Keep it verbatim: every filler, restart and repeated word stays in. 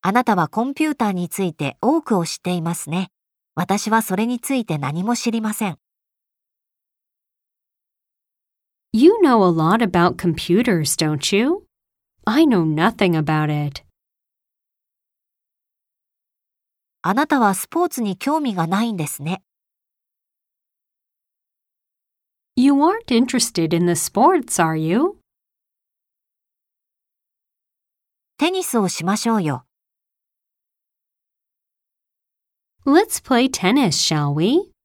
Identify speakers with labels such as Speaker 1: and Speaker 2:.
Speaker 1: あなたはコンピューターについて多くを知っていますね。私はそれについて何も知りません。
Speaker 2: You know a lot about computers, don't you? I know nothing about it.
Speaker 1: あなたはスポーツに興味がないんですね。
Speaker 2: You aren't interested in the sports, are you?
Speaker 1: テニスをしましょうよ。
Speaker 2: Let's play tennis, shall we?